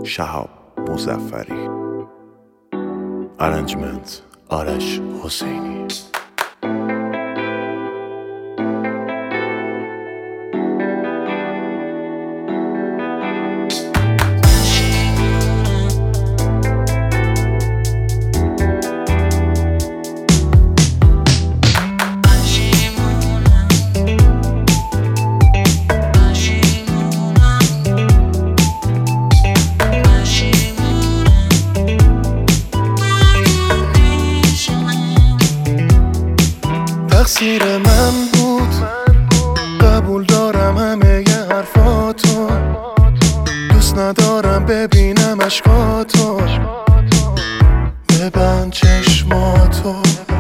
شهاب مظفری. ارنجمنت آرش حسینی. تقصیر من بود، قبول دارم همه ی حرفاتو، دوست ندارم ببینم اشکاتو، ببند چشماتو،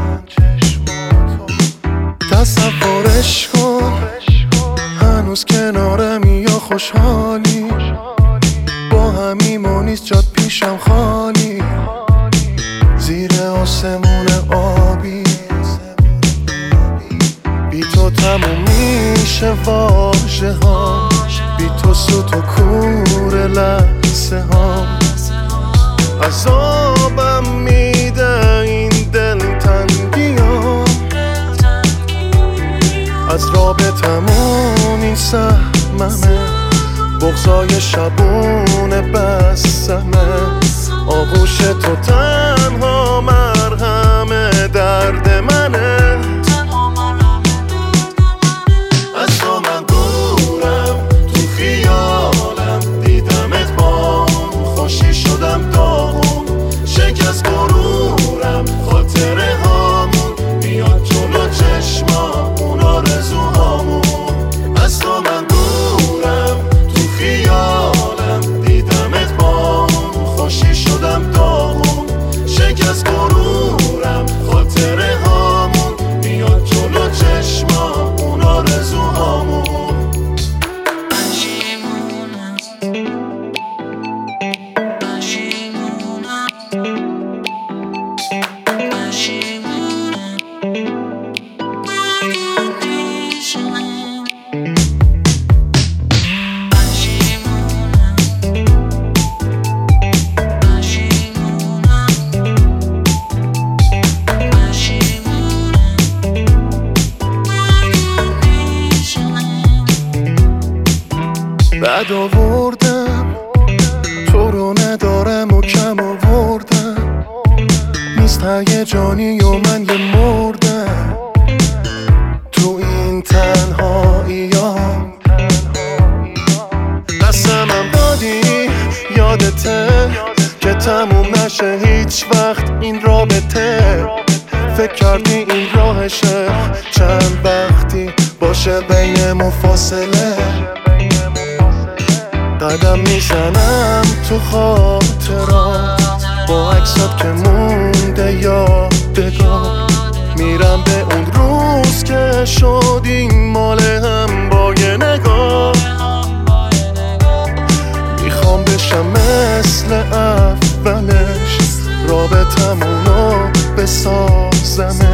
تصورش کن هنوز کنارمی یا خوشحالی، با همیم و نیست جات پیشم خالی، زیر آسمون آبی بی تو تموم میشه واژه ها، بی تو سوت و کور لحظه ها، عذابم میده این دلتنگی ها، از رابطمون این سهممه، بغضای شبون بسمه، آغوش تو تنها مرهم درد منه، از تو من دورم تو خیالم، دیدمت با خوشی شدم داغون، شکست غرورم خاطره هامون، میاد جلو چشمام اون آرزوهامون، از تو من دورم تو خیالم، دیدمت با خوشی شدم داغون، شکست غرورم خاطره هامون، میاد جلو چشمام اون آرزوهامون. بعد آوردم تو رو ندارم و کم آوردم، نیست هیجانی و من یه مردم، تو این تنهاییام قسمم دادی یادته که تموم نشه هیچ وقت این رابطه، فکر کردی این راهشه چند وقتی باشه بین فاصله، قدم میزنم تو خاطرات با عکسات که مونده یادگار، میرم به اون روز که شدیم مال هم با یه نگاه، میخوام بشم مثل اولش، رابطمونو بسازم